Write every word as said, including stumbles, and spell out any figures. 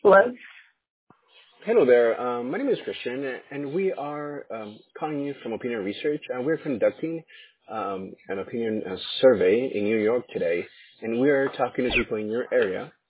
Hello? Hello there. Um, my name is Christian, and we are um, calling you from Opinion Research. Uh, we're conducting um, an opinion uh, survey in New York today, and we are talking to people in your area